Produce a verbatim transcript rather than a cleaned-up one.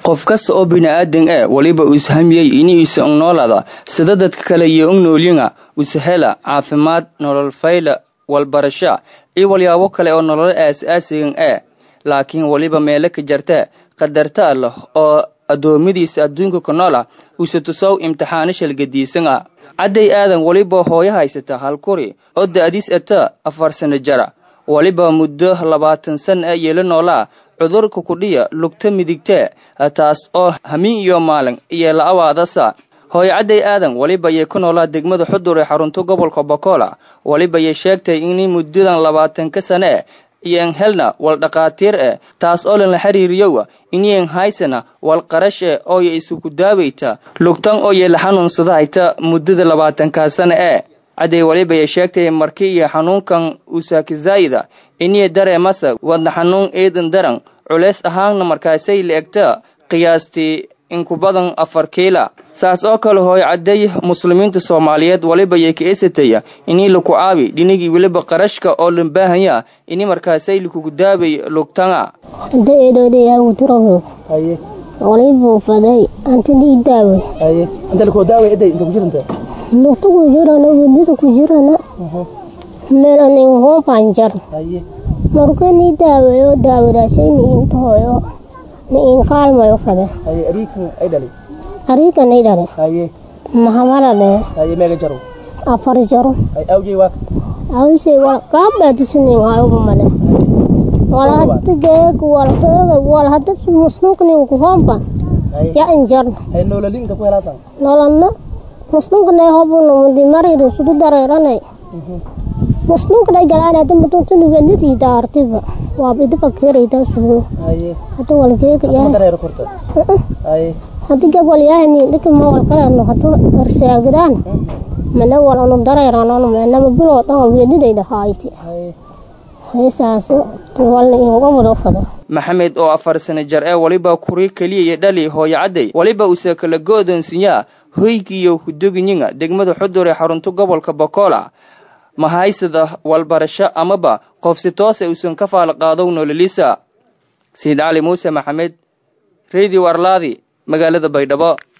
qof kasta oo bini'aadan ah waliba uu ishamiyay inuu isu noolaado sida dadka kale iyo nooliyana uu sahela caafimaad nolol fayla walbarasho iyo walyaabo kale oo nolol aas-aasigan ah laakiin waliba meel ka jirta qadarta Allah oo adoomadiisa adduunka ku nool uu soo imtixaan shalgadiisana caday aadan waliba hooyo haysata hal kuri oo daadis ata afar sano jira waliba muddo labaatan sano ay yeelan noolaa cudurka ku dhiya lugta midigta taas oo hamiin iyo maalin iyo la awaadasa hooyo caday aadan waliba ay ku noolaa degmada Xudur ee xarunta gobolka Bakola waliba ay sheegtay in muddadan labaatan ka sano iyaan helna wal dhaqaatiir ah taas oo la xiriiriyo inaan haysana wal qarash oo ay isugu daawayta lugtan oo ay la xanuunsadayta muddada labaatan ka sano ah caday waliba ay sheegtay markii xanuunkan uu saakizaayda inay dareemasa wadna xanuun eedan daran culeys ahaanna markaasay leegta qiyaastii in ku badan afar kiila saas oo kale hooy caday muslimiinta Soomaaliyeed waliba ay ka eesatay inay la ku caabi dhinigi waliba qarashka oo la baahanya inay markaasay la ku daabay lugtana deedoodii uu tiro haye waliba faday antidii daaway haye inta la ku daaway eday inta ku jiranta lugtu ku jirana wadida ku jirana meelani hoo panjar haye markani daaway oo daawadaasay inta hooyo in kaalmayo fada haye ariikan ay dhalay ariikan ay dhalay haye mahamara le haye mega jaro afar jaro ay awjay waa awjay waa qaabla tisni waa ugu male wala hadgeeg wala xooga wala hadda musnuqni ku hoomba ya injar hay nololinka ku helaasan nololna musnuqni hobuno di marido sudu dareeranay musnuqni galaana dum tuntu wendii daartiba waa bid fakirayda suugo haye hada walgeega yaa dareero korto haye hadiga walyaani dhika ma wal kala hada arsaagdaan mana wala no dareerano mana bilo tan weedidayda hayti haye heesaas wal in uga wado fado maxamed oo afar sano jir ah waliba kuri kaliya dhali hooyo caday waliba uu kala goodansiyaa hoygiyo huduginga degmada Xudur ee xarunta gobolka Bakola ma haysada walbarasho amaba qof si toos ah uusan ka faal qaado nololisa Said Ali Muuse Maxamed Radio Warlaadi magaalada Baydhabo